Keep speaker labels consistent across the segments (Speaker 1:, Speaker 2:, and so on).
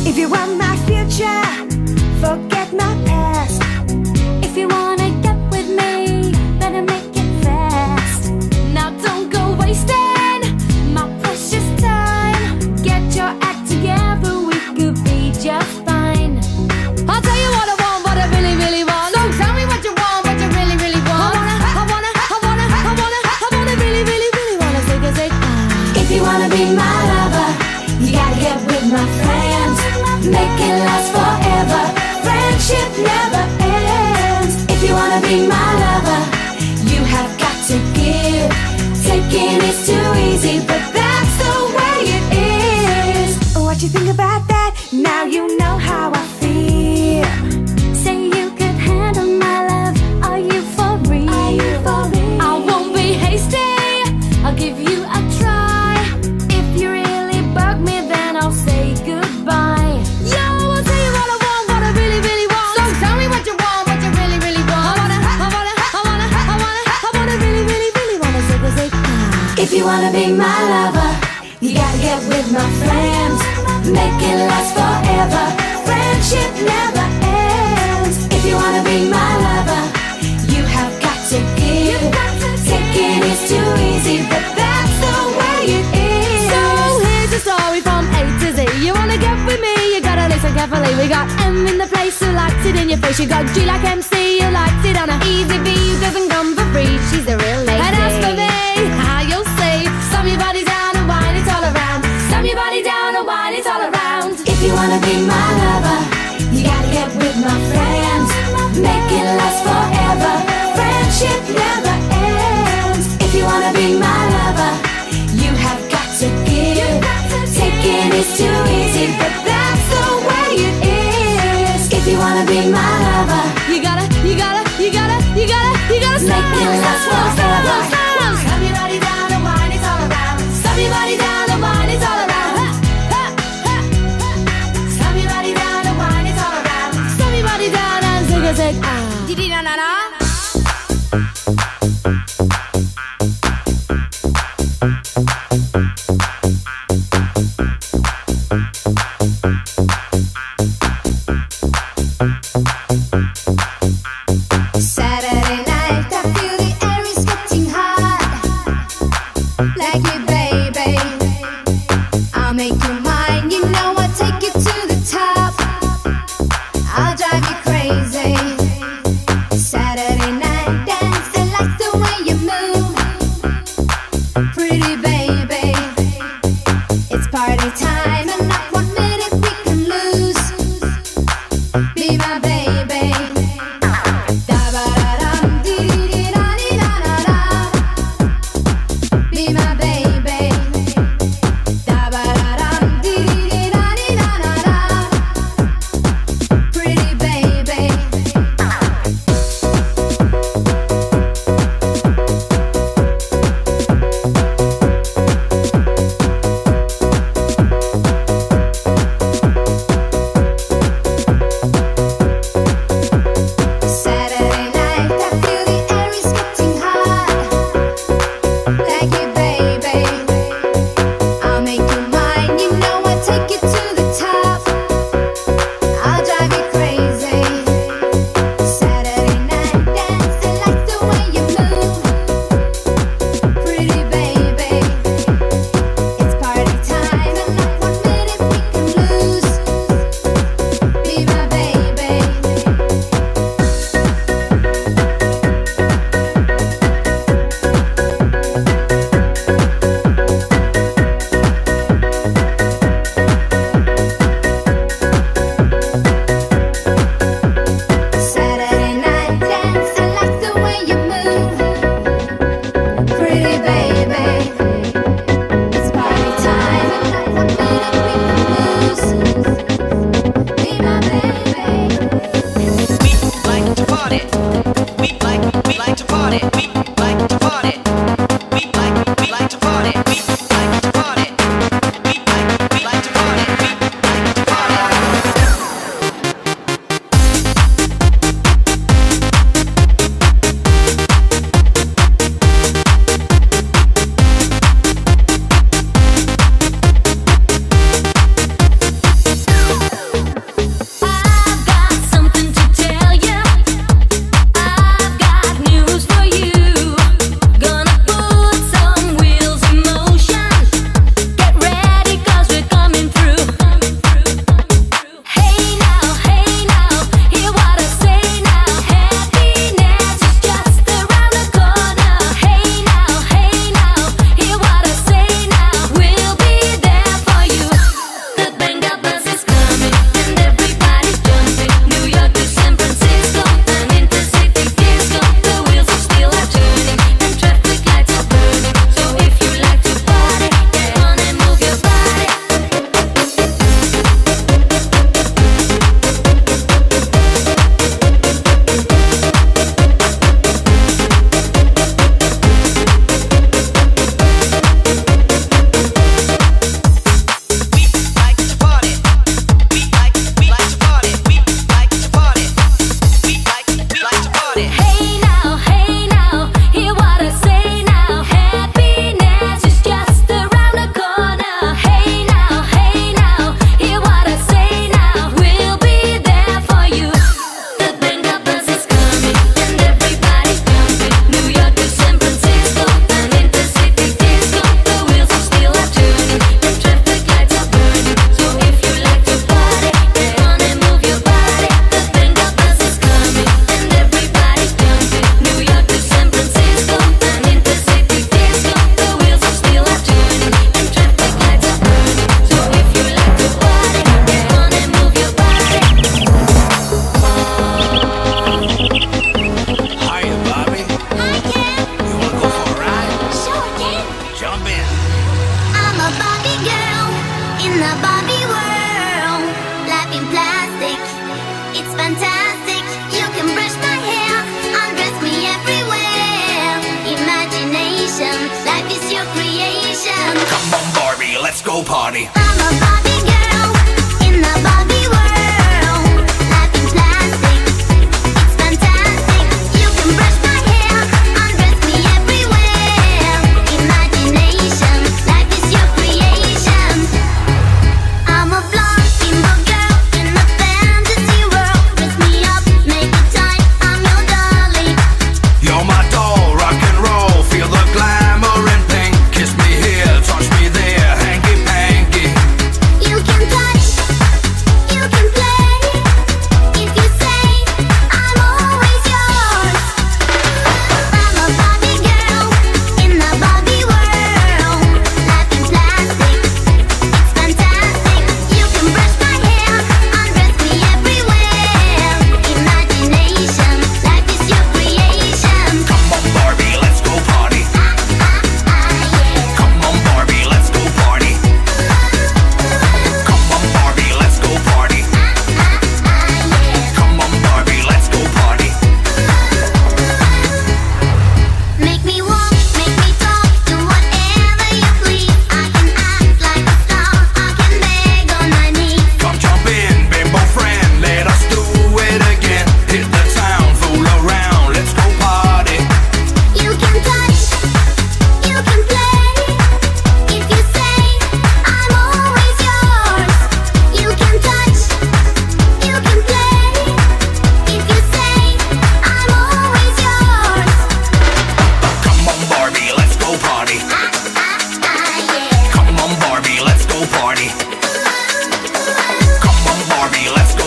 Speaker 1: If you want my future, forget my past.
Speaker 2: If you wanna get with me, better make it fast. Now don't go wasting my precious time. Get your act together, we could be just fine. I'll tell you what I want, what I really, really want. So tell me what you want, what you really, really want. I wanna really, really, really wanna say.
Speaker 1: If you wanna be my lover, you gotta get with my friends. Make it last forever. Friendship never ends. If you wanna be my lover, you have got to give. Taking is too easy, but that's the way it is. What you think about that? Now you know how I feel.
Speaker 2: Say you could handle my love. Are you for real? I won't be hasty. I'll give you a try. If you really bug me, then I'll say goodbye. Yo, I'll tell you what I want, what I really, really want. So tell me what you want, what you really, really want. I wanna really, really, really wanna say.
Speaker 1: If you wanna be my lover, you gotta get with my friends. Make it last forever. Friendship never ends. If you wanna be my lover, you have got to give. Taking is too easy, but that's the way it is.
Speaker 2: So here's the story from A to Z. You wanna get with me, you gotta listen carefully. We got M in the place who likes it in your face. You got G like MC, who likes it on a easy B, who doesn't come for free. She's a real lady. And as for me, how you'll see, slam your body down and wine it all around. Slam your body down and wine it all around.
Speaker 1: If you wanna be my lover, you gotta get with my friends. Make it last forever. Friendship never ends. If you wanna be my lover, you have got to give. Taking is too easy, but that's the way it is. If you wanna be my lover,
Speaker 2: You gotta
Speaker 1: make it last forever.
Speaker 2: Slam your body down and wine it all around. Slam your body down and wine it all around. Slam your body down and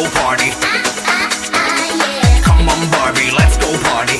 Speaker 3: go party. Come on Barbie, let's go party.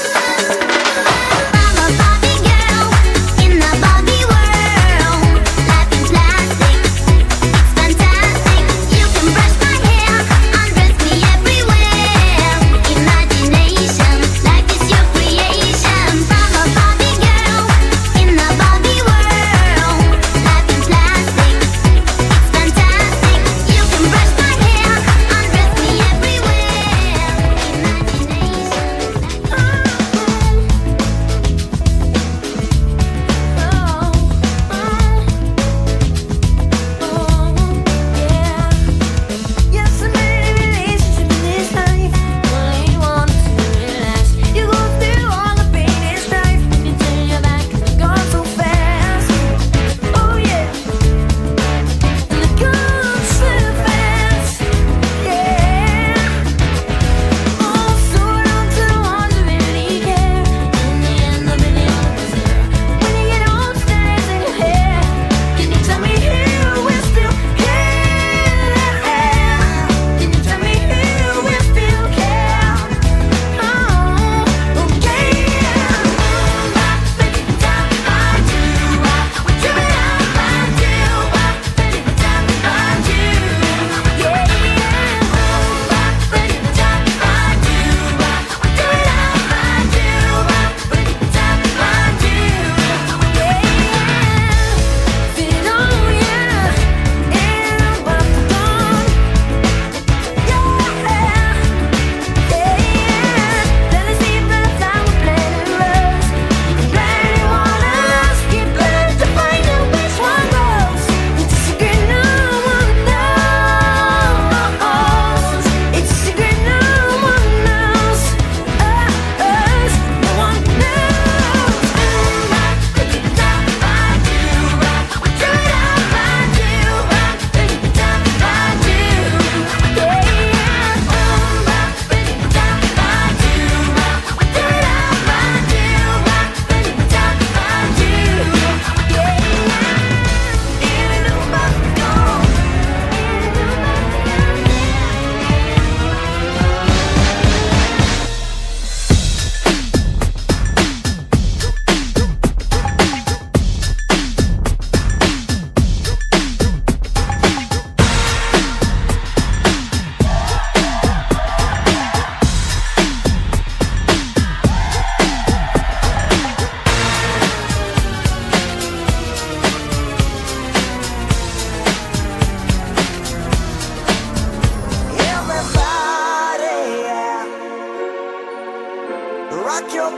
Speaker 4: Rock your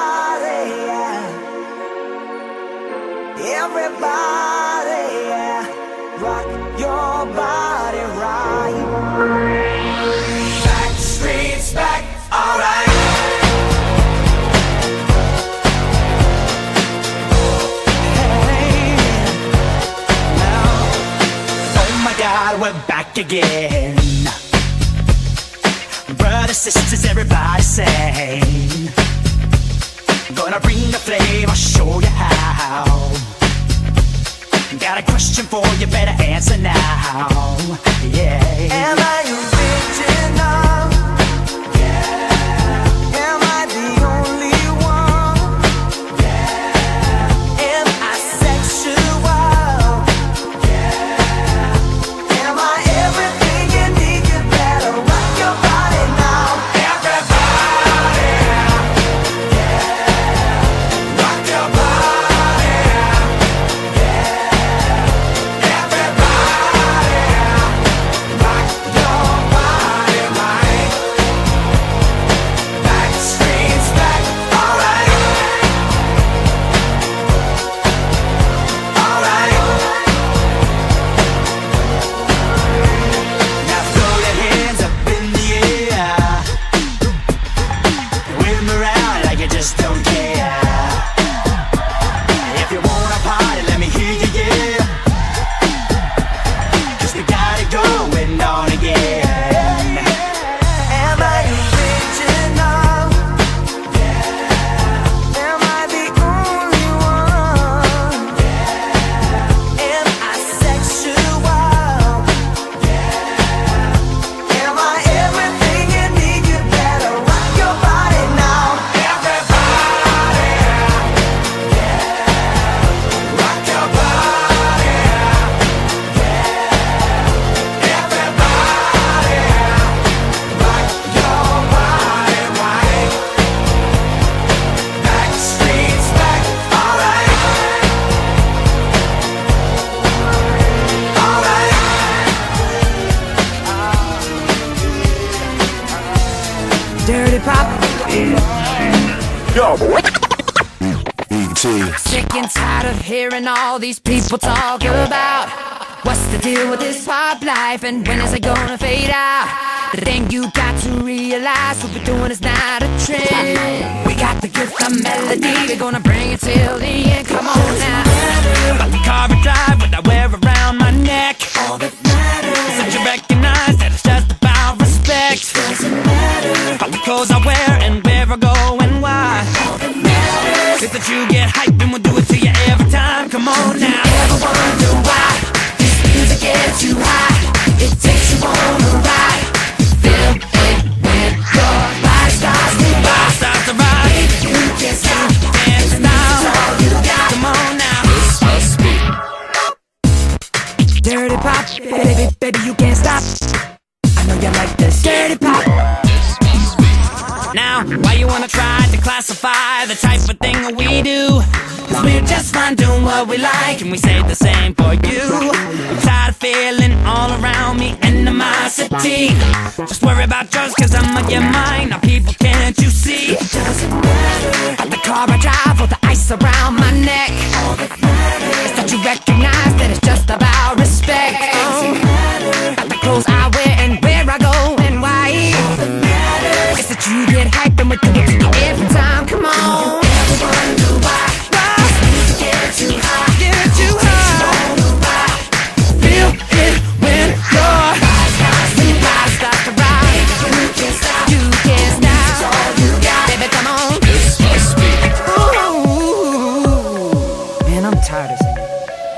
Speaker 4: body, yeah. Everybody, yeah. Rock your body right. Back streets back, alright. Hey, now, oh my God, we're back again. Brothers, sisters, everybody sing. Gonna bring the flame, I'll show you how. Got a question for you, better answer now. Yeah. Am I original? Yeah. Am I the only one? Yeah. Am I sexual? Yeah. Am I everything you need? You better rock your body now. Everybody, yeah. Rock your body, yeah. Everybody, rock Dirty Pop.
Speaker 5: Sick and tired of hearing all these people talk about what's the deal with this pop life and when is it gonna fade out. The thing you got to realize, what we're doing is not a trend. We got the gift of melody, we're gonna bring it till the end. Come on now. About the car I drive, what I wear around my neck, all that matters. Don't you recognize that it's just about respect? Doesn't matter. All the clothes I wear and where I go and why. All that matters is that you get hyped and we'll do it to you every time. Come on now. You ever wonder why this music gets you high? It takes you on a ride. Feel it when your body starts to rock. Starts to rock. You can't stop. Dance now. That's all you got. Come on now. This must be Dirty Pop. Baby, baby, you can't stop. I know you like this. Dirty Pop. Now, why you wanna try to classify the type of thing that we do? Cause we're just fine doing what we like, and we say the same for you. I'm tired of feeling all around me animosity. Just worry about yours cause I'm on your mind. Now people, can't you see? It doesn't matter about the car I drive or the ice around my neck. All that matters is that you recognize that it's just about respect. About the clothes I wear and where I go and why. All that matters is that you get hyped and we do it to you every time. Come on. Never wonder why. Get too high, get too high. Feel it when your body starts to ride. You can't stop, you can't stop. That's all you got, baby. Come on. This must be. Ooh, man, I'm tired of singing.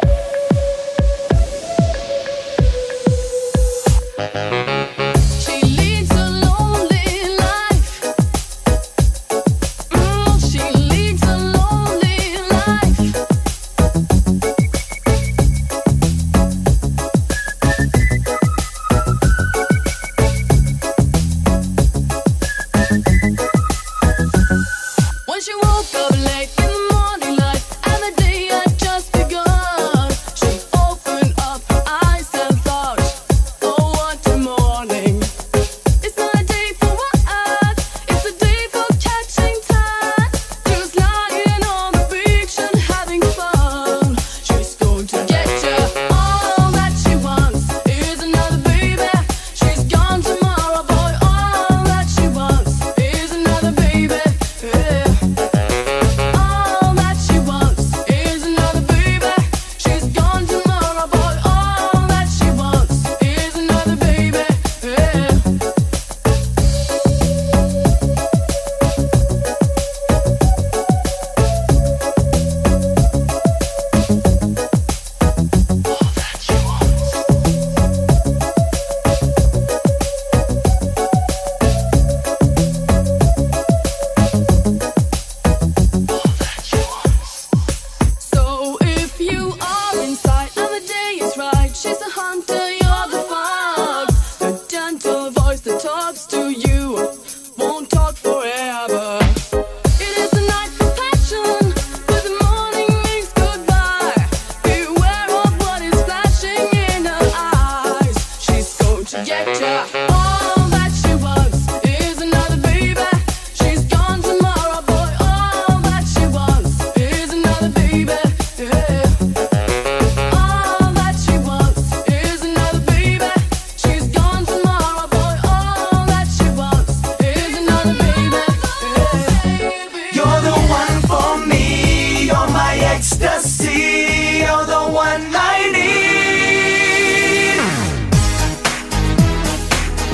Speaker 4: Ecstasy, you're the one I need.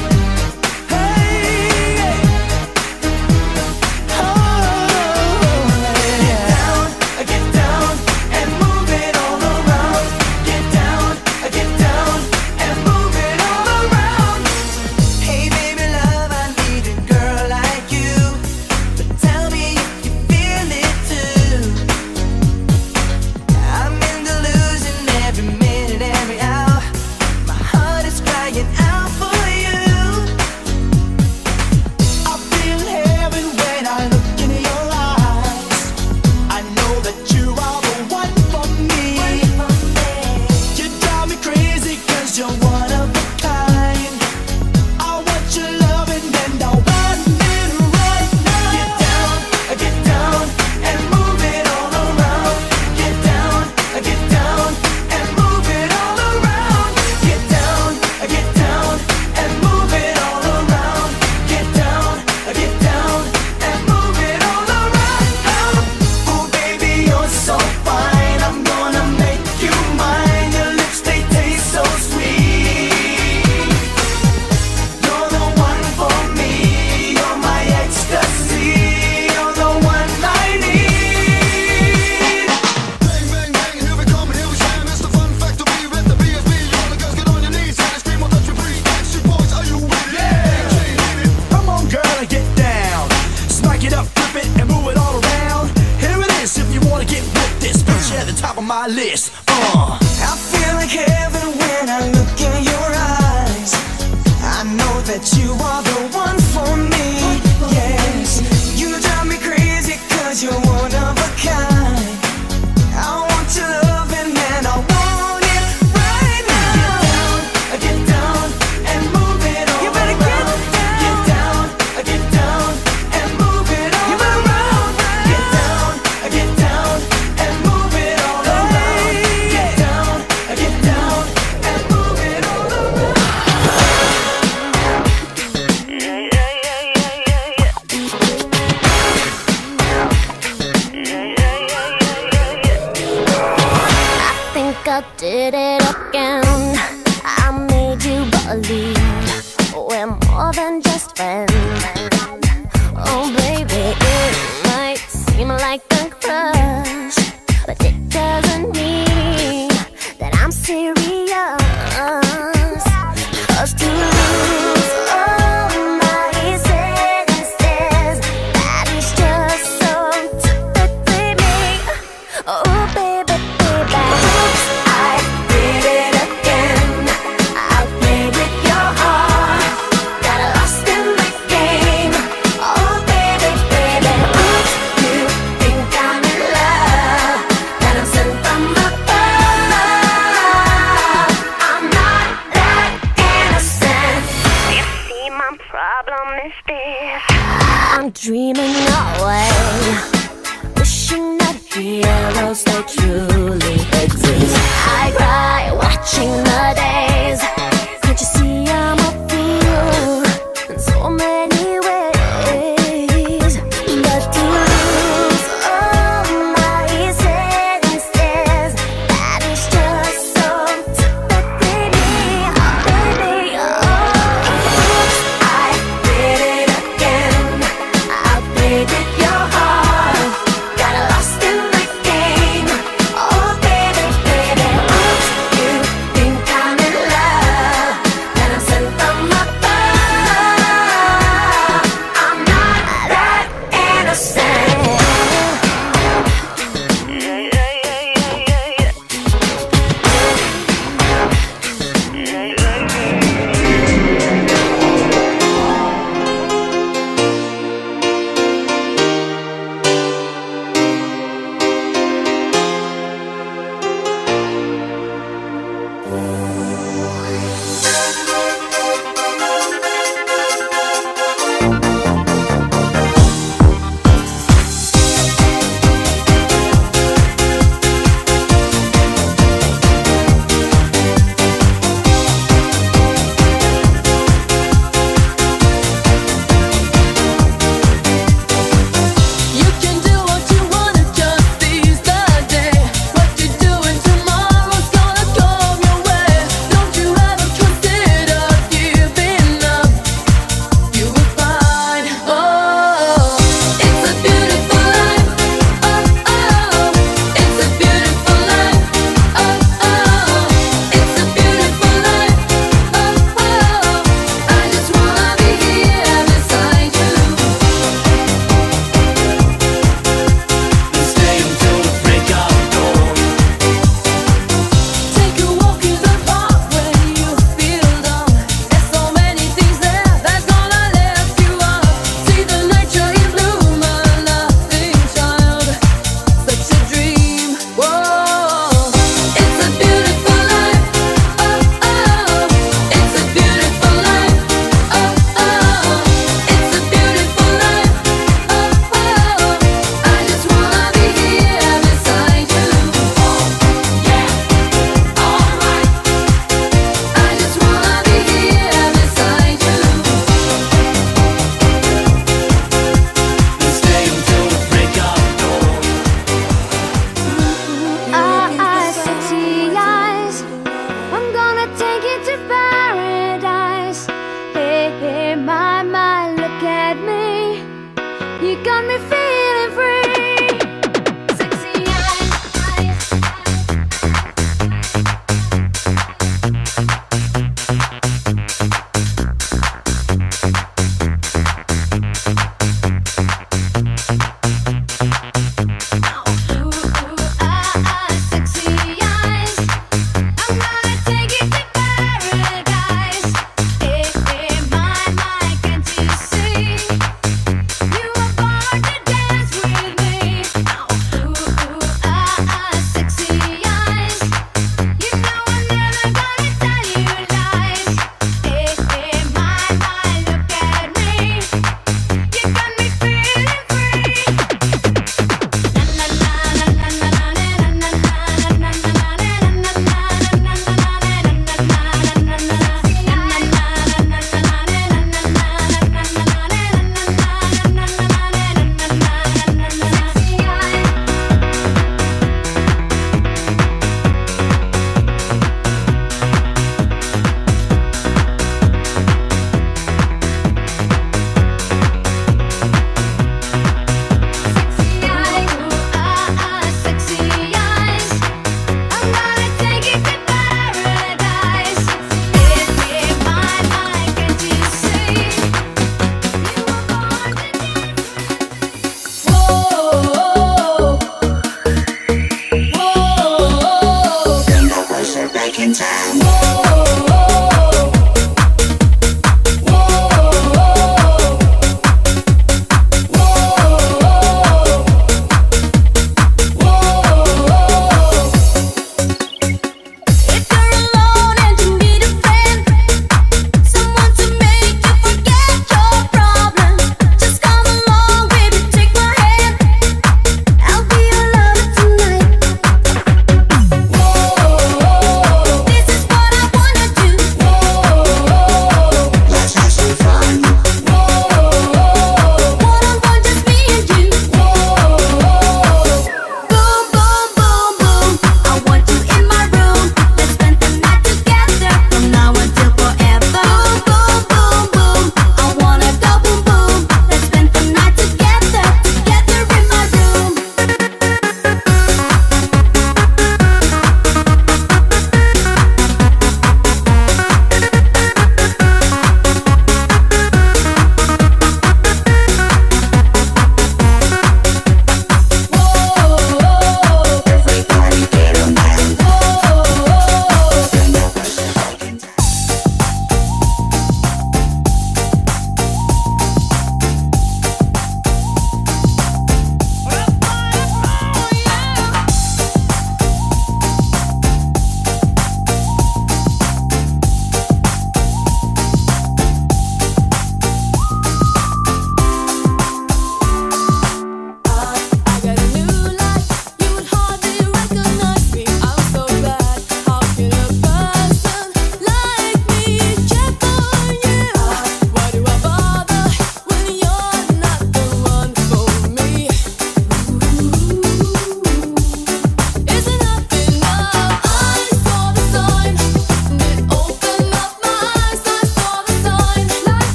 Speaker 4: that you are the one for me. Yes, you drive me crazy 'cause you're one of a kind. I want your loving and I want it right now. Get down and move it all. You better around. Get down and move it all. You better around. Get down and move it all around. Get down and move it all around.
Speaker 2: I think I did it again. I made you believe we're more than just friends. Oh baby, it might seem like a crush, but it doesn't mean that I'm serious. 'Cause to lose all my senses, that is just so typically me. Oh baby, baby, oops, I did it again. I played with your heart, got lost in the game. Oh baby, baby, oops, you think I'm in love, that I'm sent from above. I'm not that innocent. You see, my problem is this: I'm dreaming away, wishing that heroes they truly exist. I cry watching the days. Can't you see I'm a fool in so many ways? But to lose all my senses, that is just so typically me. Oh baby, oh, oops, I did it again. I played with your heart, got lost in the game. Oh baby, baby, oops, you think I'm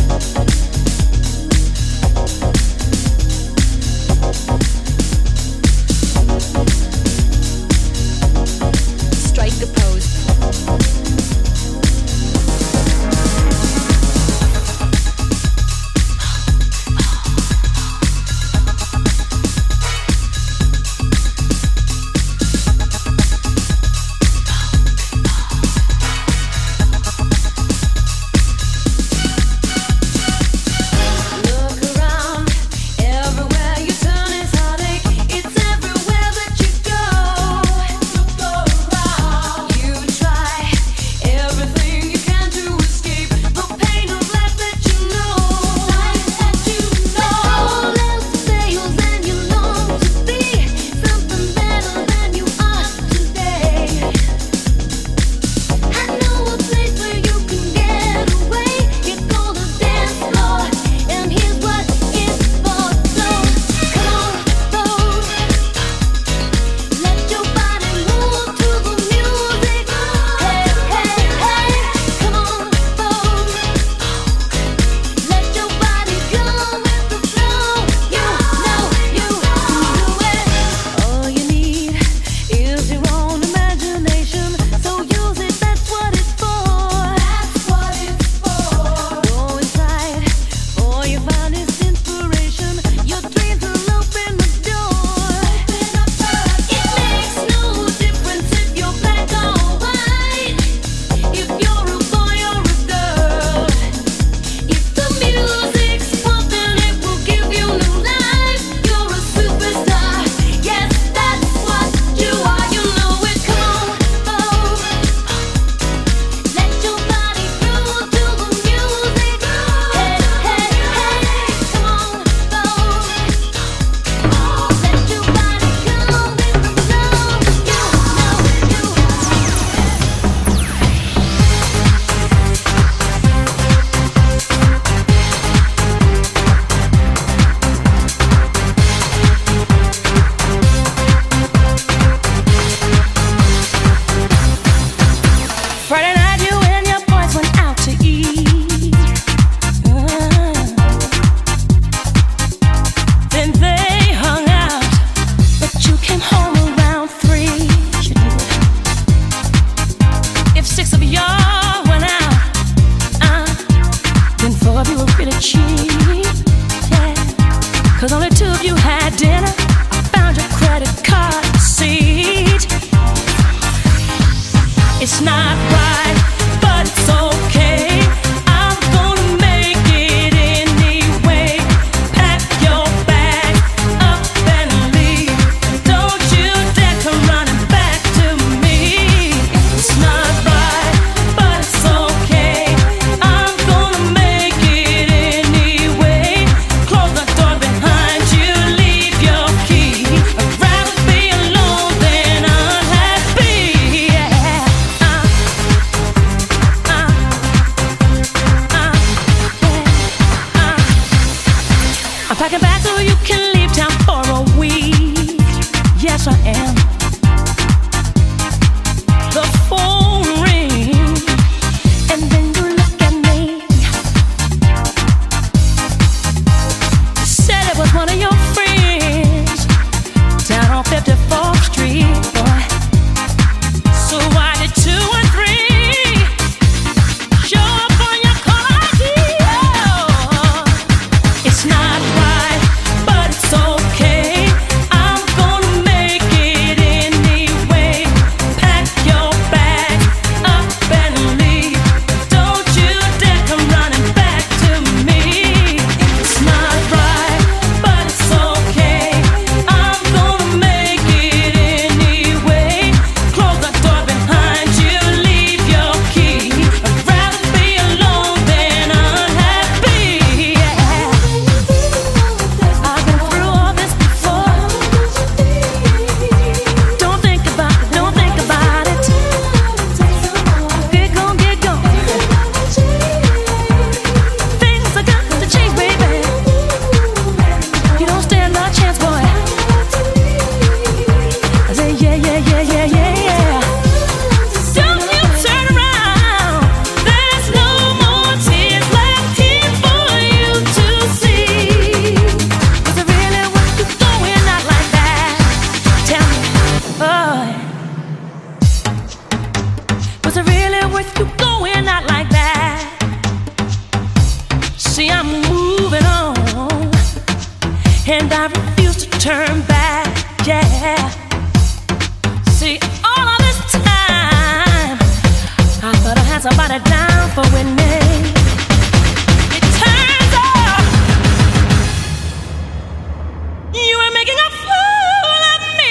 Speaker 6: It's not right, but it's okay. I'm gonna make it See, I'm moving on, and I refuse to turn back. Yeah. See, all of this time, I thought I had somebody down for winning. It turns out you were making a fool of me.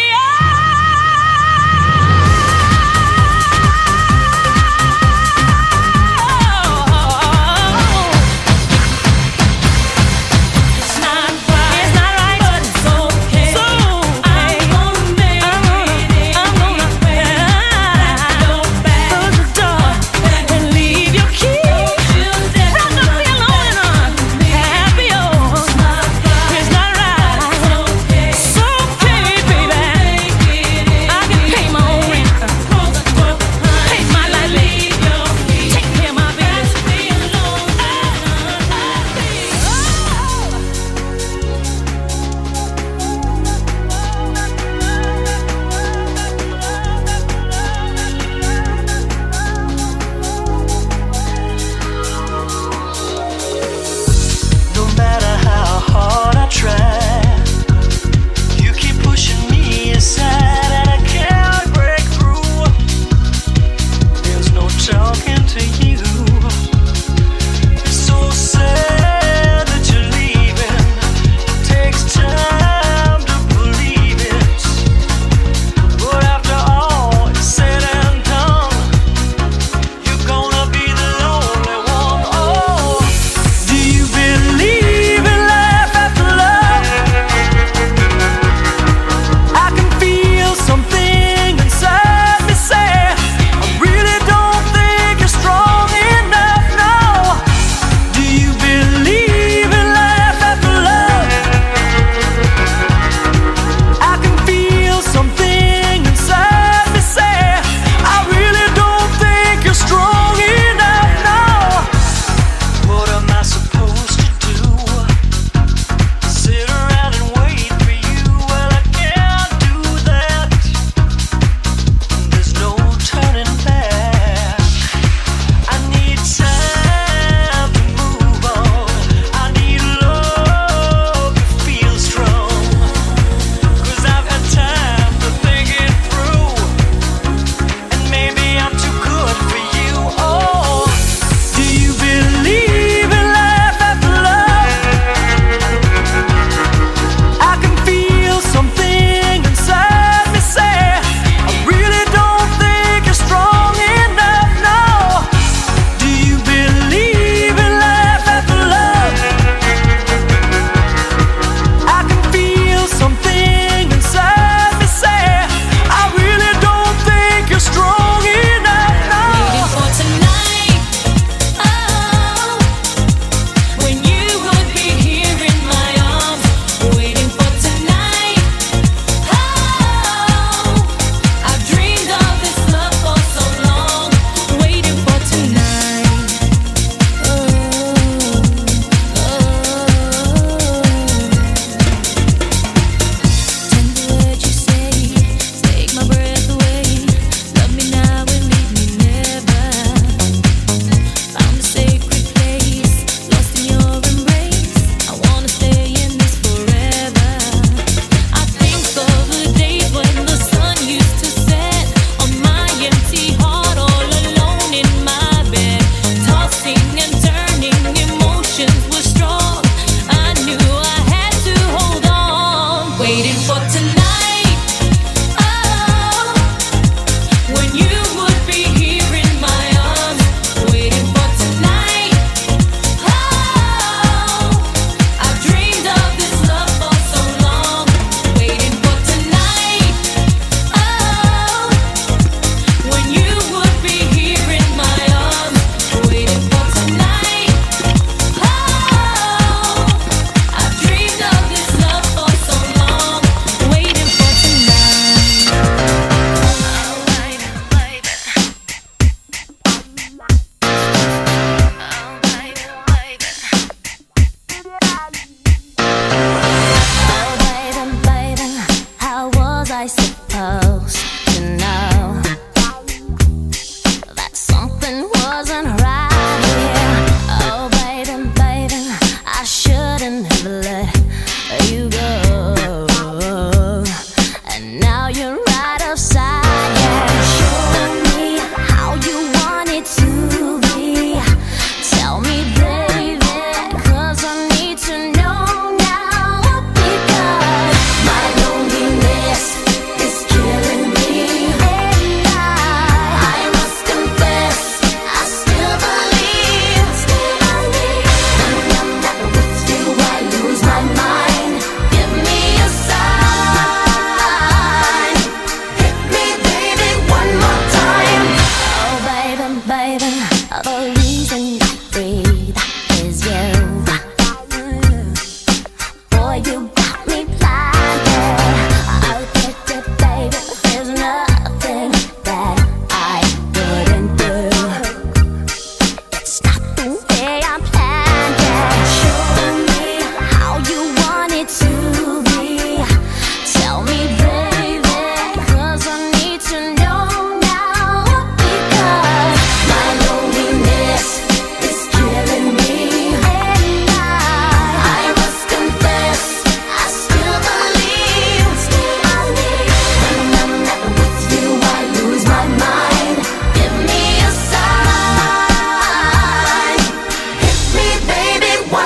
Speaker 6: You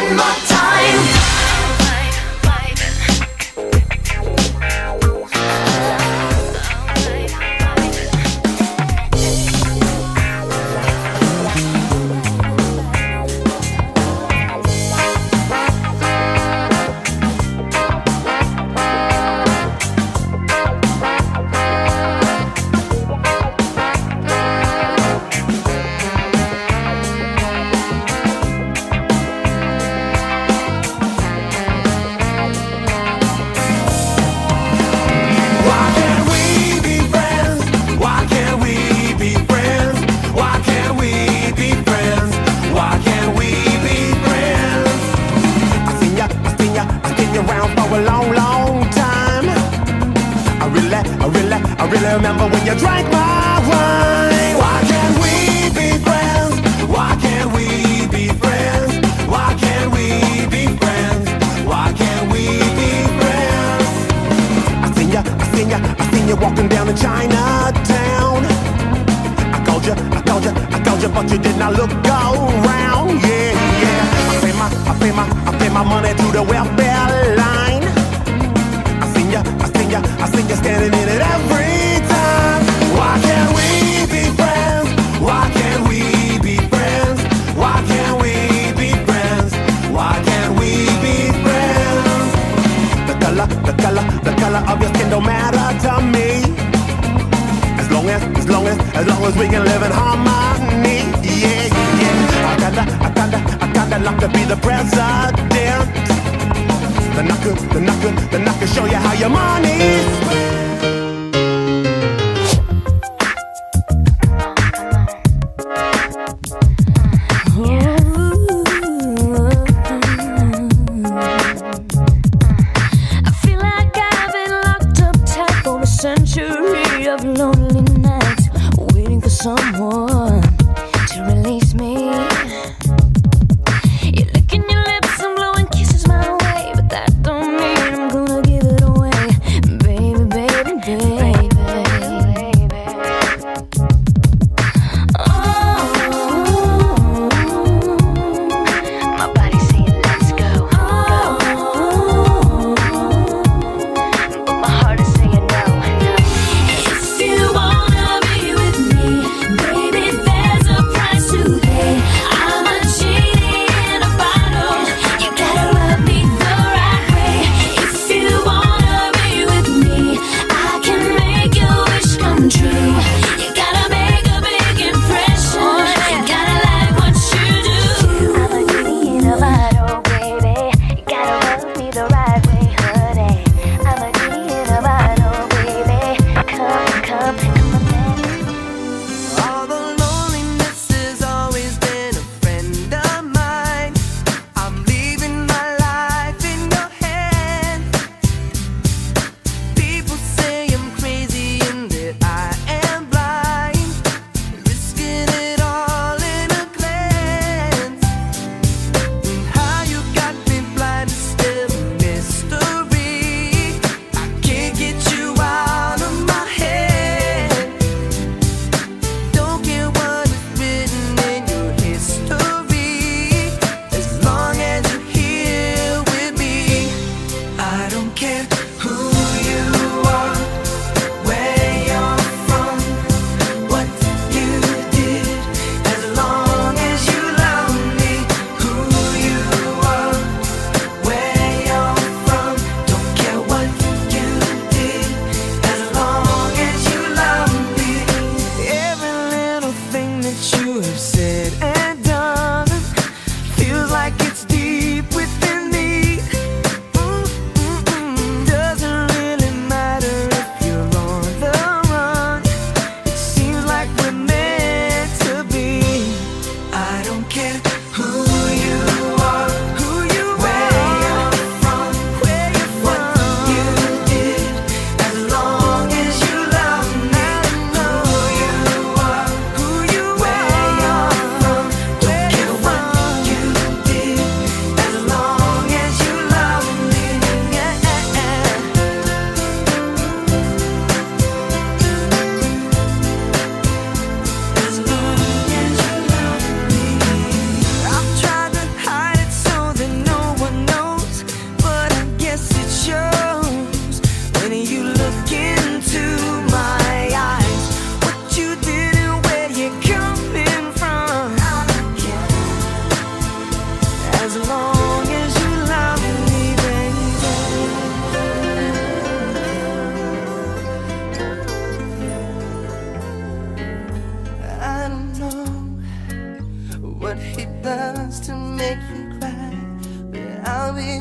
Speaker 1: one more time.
Speaker 7: I really remember when you drank my wine. Why can't we be friends? Why can't we be friends? Why can't we be friends? Why can't we be friends? I seen you walking down in Chinatown. I called you, but you did not look around. Yeah. I pay my money to the welfare line. I seen you standing in it every time. Why can't we be friends? Why can't we be friends? Why can't we be friends? Why can't we be friends? The color of your skin don't matter to me. As long as we can live in harmony. Yeah. I kinda like to be the president. Then I could show you how your money's spent.
Speaker 2: I feel like I've been locked up tight for a century of lonely nights, waiting for someone to release me. You're licking your lips and blowing kisses my way, but that don't mean I'm gonna give it away. Baby,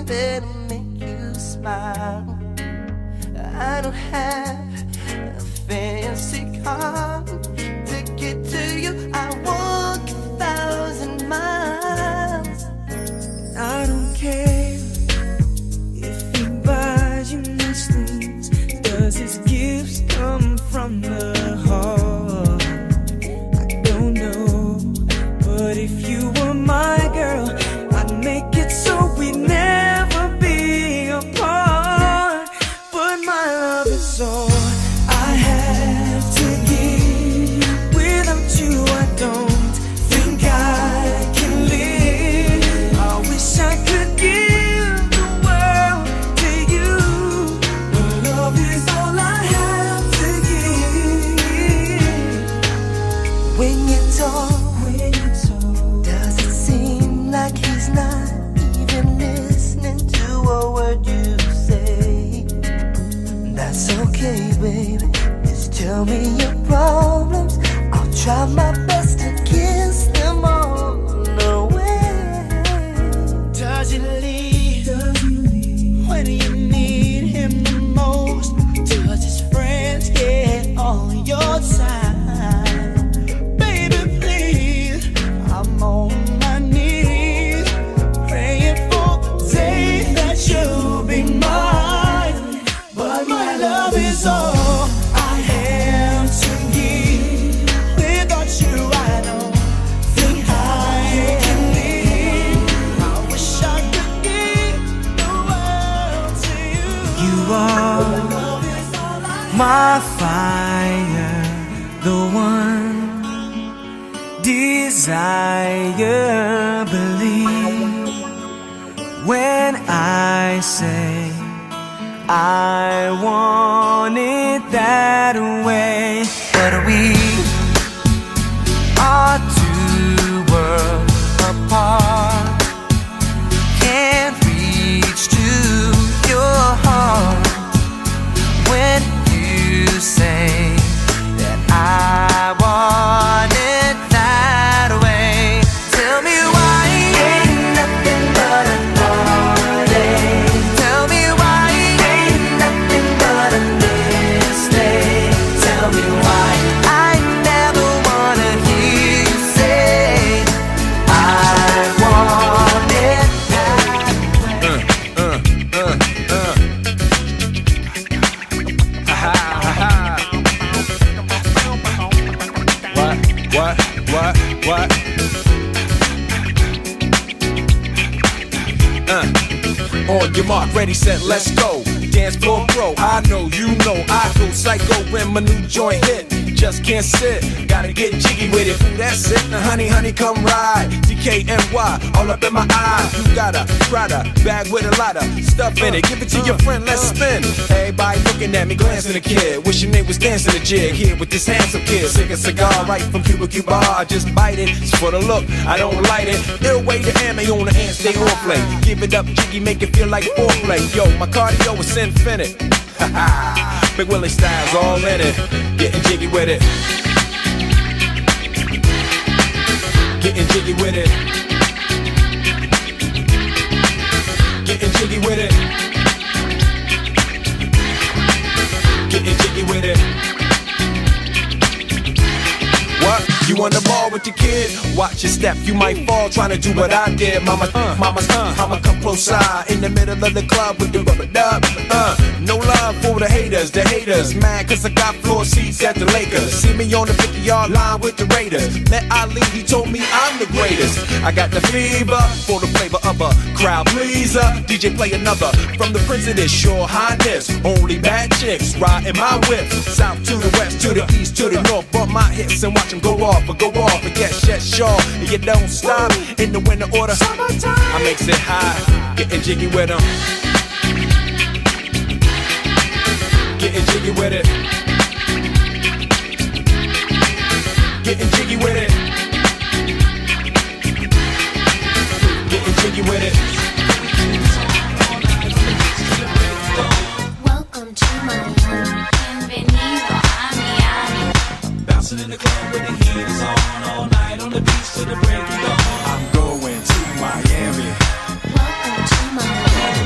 Speaker 8: that'll make you smile. I don't have a fancy car to get to you. I walk 1,000 miles. I don't care if he buys you nice things. Does his gifts come from the heart? I don't know. But if you were my girl, I'd make it so we'd never be apart. But my love is all I have to give. Without you, I don't think I can live. I wish I could give the world to you. But love is all I have to give. When you talk, does it seem like he's not even listening to a word you say? That's okay, baby. Just tell me your problems. I'll try my best to kiss them all away. Does he leave? When you need him the most? Does his friends get on your side? Baby, please, I'm on my knees, praying for the day that you'll be mine. But my love is all I have to give. Without you, I don't think I can live. I wish I could give the world to you. You are my fire, the one desire. Believe when I say I want it that way. But we are two worlds apart. Can't reach to your heart when you say that I want it that way. Tell me why ain't nothing but a heartache. Tell me why ain't nothing but a mistake. Tell me why I never wanna hear you say I want it that
Speaker 7: What? On your mark, ready, set, let's go. Dance floor pro, I know, you know, I go psycho when my new joint hit. Just can't sit, gotta get jiggy with it. Ooh, that's it, now honey, come ride. DKNY, all up in my eye. You got a Prada bag with a lot of stuff in it. Give it to your friend, let's spin. Everybody looking at me, glancing a kid. Wishing they was dancing a jig here with this handsome kid. Sick a cigar right from Cuba Cuba. I just bite it, it's for the look, I don't light it. Ill way to ammo on the hand, stay on play. Give it up, jiggy, make it feel like foreplay. Yo, my cardio is infinite. Big Willie style's all in it. Getting jiggy with it. Getting jiggy with it. Getting jiggy with it. Getting jiggy with it. What? You on the ball with your kid? Watch your step, you might fall trying to do what I did. I'ma come close side in the middle of the club with the rubber dub. No love for the haters. Mad cause I got floor seats at the Lakers. See me on the 50-yard line with the Raiders. Met Ali, he told me I'm the greatest. I got the fever for the flavor of a crowd pleaser. DJ play another from the Prince of this Your Highness. Only bad chicks riding my whip. South to the west, to the east, to the north. Bump my hips and watch them go off. And get shut shaw. And you don't stop in the winter order. I makes it high, getting jiggy with them. Getting jiggy with it. Getting jiggy with it. Getting jiggy with it.
Speaker 2: Welcome to Miami. Bienvenido a Miami.
Speaker 9: Bouncing in the club with the heat is on. All night on the beach till the break of dawn. I'm going to Miami.
Speaker 2: Welcome to Miami.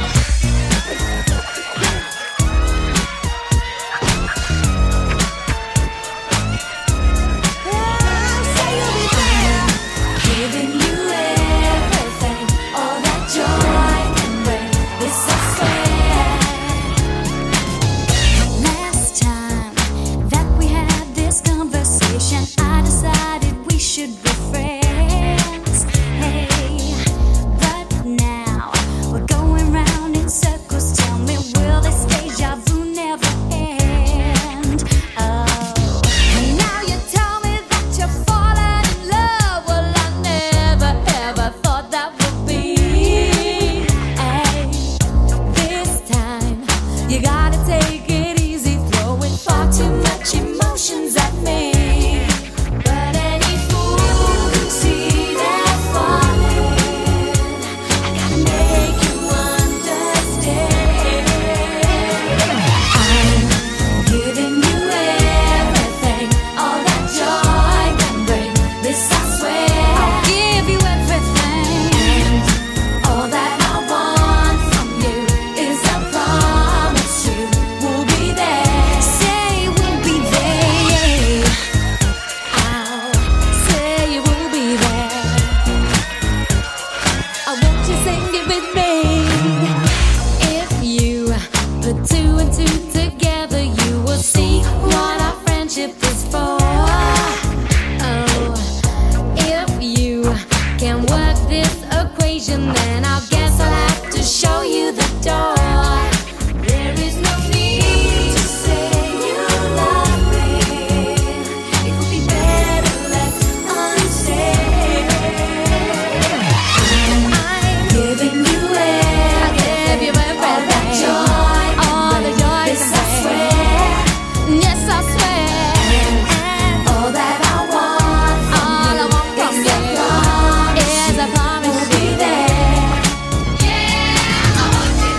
Speaker 2: get with me. If you put two and two together, you will see what our friendship is for. Oh, if you can work this equation, then I guess I'll have to show you the door. There is no need to say you love me. It would be better left unsaid. I'm giving you everything, all that joy, all the joy. Yes, I swear, yes, I swear. And all that I want from you is a promise to be there. Yeah, I want you.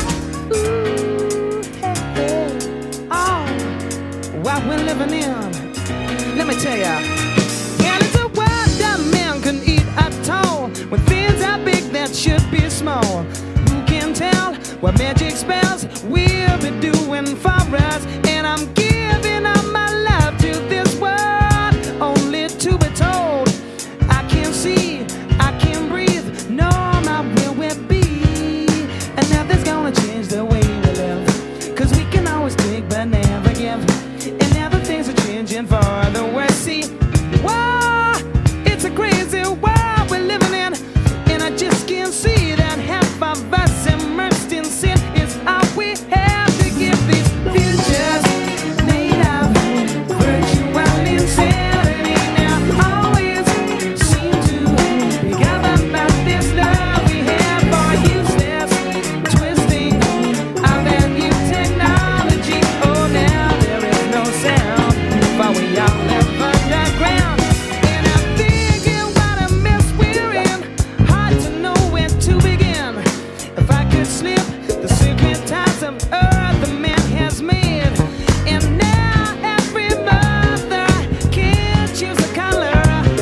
Speaker 10: What we're living in, let me tell ya. And it's a world that man can eat at all. When things are big that should be small. Who can tell what magic spells we'll be doing for us? And I'm giving up my love to this world, only to be told I can't see, I can't breathe, no, my will will be. And nothing's gonna change the way we live, 'cause we can always take but never give. And now the things are changing for the worse. See, whoa, it's a crazy world we're living in, and I just can't see that half of us immersed in sin is all we have to give these futures made of virtual insanity. Now always seem to be governed by this love we have for useless twisting of that new technology. Oh, now there is no sound, but we all live underground. And I'm thinking what a mess we're in, hard to know where to begin. If I could slip the secret ties of earth the man has made, and now every mother can choose a color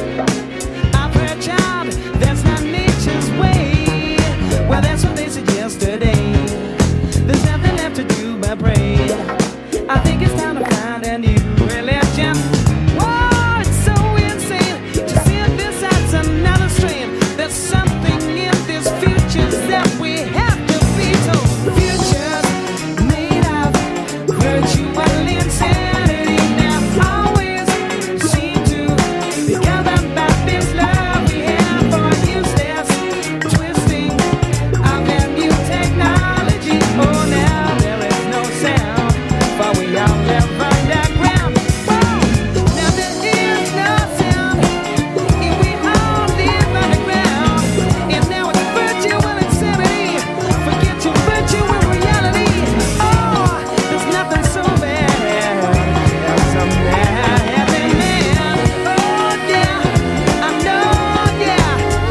Speaker 10: of her child, that's not nature's way. Well, that's what they suggest today. There's nothing left to do but pray. I think it's time to find a new religion. Whoa, it's so insane to see this as another strain. There's something in this future that we have to be told. Futures made of virtual insanity now always seem to be governed by this love we have for useless twisting of that new technology. Oh, now there is no sound, for we all live underground. Whoa, now there is no sound, if we all live underground. And now it's virtual insanity. Forget your virtual reality. Oh, there's nothing so bad as a mad happy man. Oh, yeah, I know, yeah.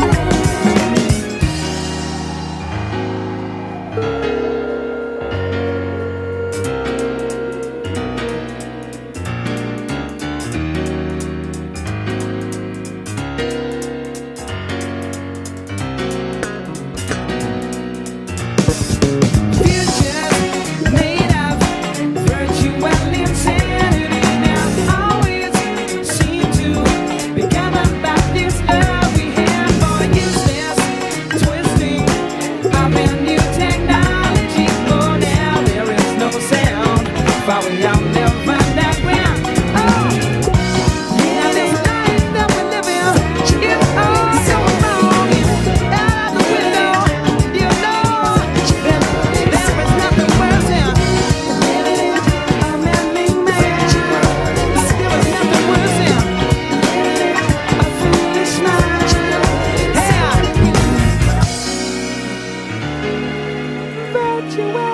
Speaker 10: Futures made of virtual insanity now always seem to be governed by this love we have for useless twisting of a new technology. Oh, now there is no sound, for we all live underground. Oh, now this life that we live in, it's all so wrong. Out the window, you know, there is nothing worse than living in a man-made mansion. There is nothing worse than living in a foolish mansion. Yeah. Virtual